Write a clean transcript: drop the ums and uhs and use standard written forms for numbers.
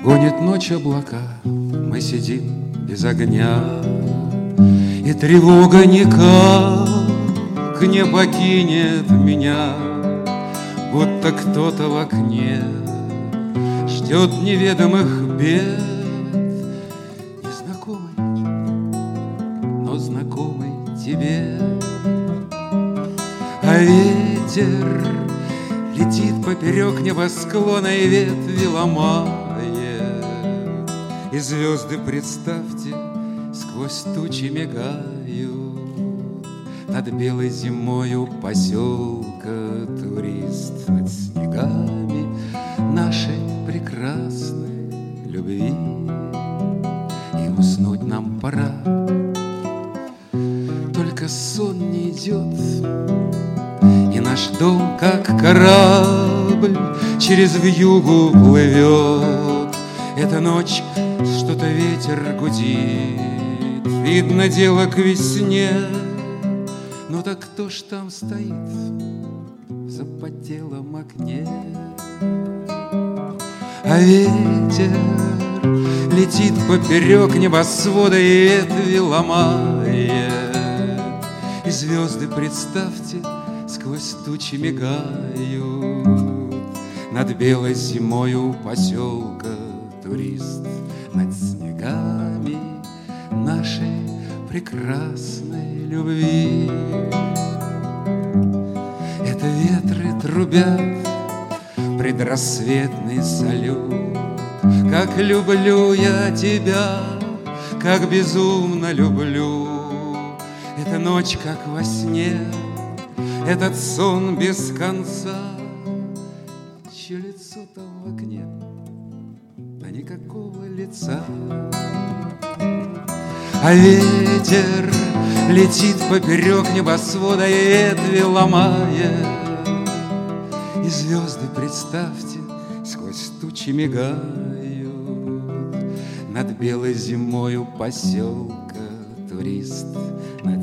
Гонит ночь облака, мы сидим без огня, и тревога никак не покинет меня, будто кто-то в окне ждет неведомых бед. Незнакомый, но знакомый тебе. А ветер летит поперек небосклона и ветви ломает, и звезды, представьте, сквозь тучи мигают над белой зимою поселка турист, над снегами нашей прекрасной любви. И уснуть нам пора, только сон не идет, и наш дом, как корабль, через вьюгу плывет. Эта ночь что-то ветер гудит, видно дело к весне. Ну так кто ж там стоит в запотелом окне? А ветер летит поперек небосвода и ветви ломает, и звезды, представьте, сквозь тучи мигают над белой зимою поселка турист, над снегами нашей прекрасной любви. Это ветры трубят предрассветный салют. Как люблю я тебя, как безумно люблю. Эта ночь, как во сне, этот сон без конца. Чье лицо там в окне, а никакого лица. А ветер летит поперек небосвода и ветви ломает, и звезды, представьте, сквозь тучи мигают над белой зимою поселка турист, над